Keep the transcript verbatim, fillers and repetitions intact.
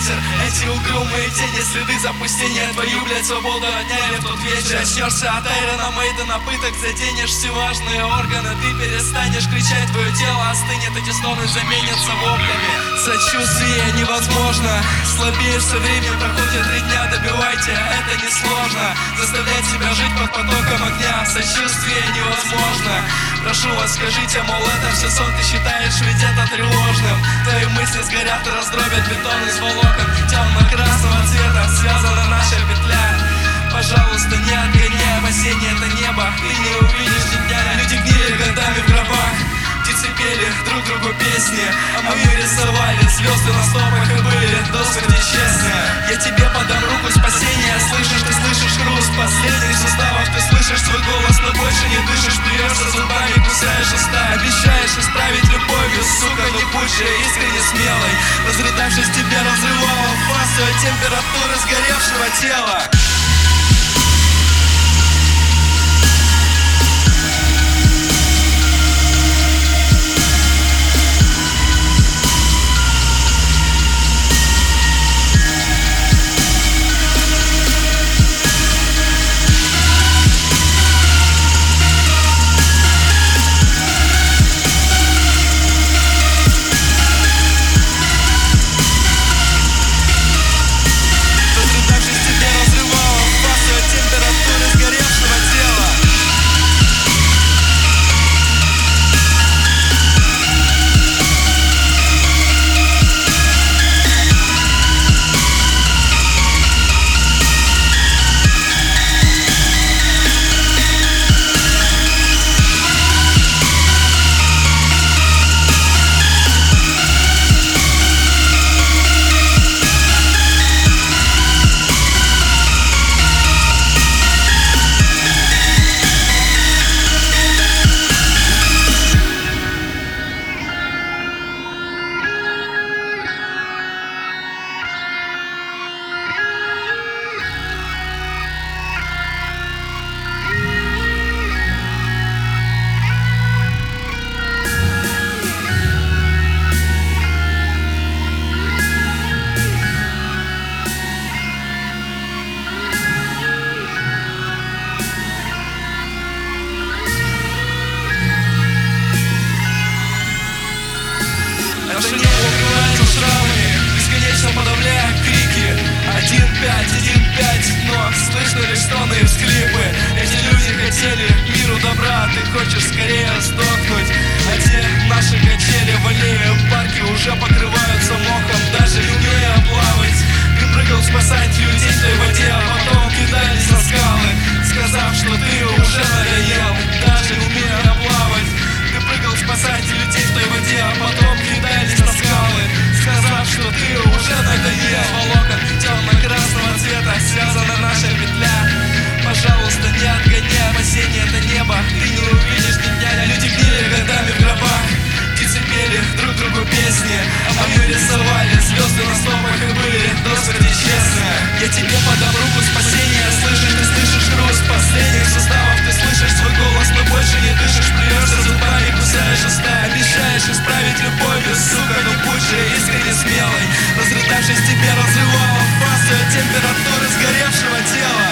ветер. Эти угрюмые тени, следы запустения. Твою, блядь, свободу отняли в тот вечер. Очнешься от Айрона Мейдена, пыток, заденешь все важные органы. Ты перестанешь кричать, твое тело остынет, эти стоны заменятся воплями. Сочувствие невозможно, слабеешь со временем, проходит три дня. Добивайте, это несложно, заставлять себя жить под потоком огня. Сочувствие невозможно. Прошу вас, скажите, мол, это все сон, ты считаешь ведь это тревожным. Твои мысли сгорят и раздробят бетон из волокон темно-красного цвета, связана наша петля. Пожалуйста, не отгоняй опасения, это небо, ты не увидишь ни дня. Люди гнили годами в гробах, птицы пели друг другу песни, а мы рисовали звезды на стопах и были до смерти честны. Я тебе подам руку спасения, слышишь, ты слышишь хруст последних суставов, ты слышишь свой голос, но больше не дышишь, плюешься зубами, кусаешь уста. Обещаешь исправить любовью, сука, не будь же искренне смелой. Разрыдавшись, тебе разрывала фасу от температуры сгоревшего тела. Наше небо укрывается шрамами, бесконечно подавляя крики. Один пять, один пять, но слышно лишь стоны и всхлипы. Эти люди хотели миру добра, ты хочешь скорее сдохнуть. А те наши качели в аллее, парки уже покрываются мохом. Даже не умея плавать, ты прыгал спасать людей в той воде, а потом кидались на скалы, сказав, что ты уже надоел. Даже не умея плавать, ты прыгал спасать людей в той воде, а потом кидались на скалы, сказав, что ты уже надоел. Волокон темно-красного цвета, связана наша петля. Пожалуйста, не отгоняй опасения, это небо, ты не увидишь ни дня. Люди гнили годами в гробах, птицы пели друг другу песни, а мы рисовали звезды на стопах и были до смерти честны. Я тебе подам руку спасения, слышишь, ты слышишь хруст последних суставов, ты слышишь свой голос, но больше не дышишь, плюешься зубами, кусаешь уста. Обещаешь исправить любовью, сука, ну будь же искренне смелой. Разрыдавшись, тебе разрывала фасу от температуры сгоревшего тела.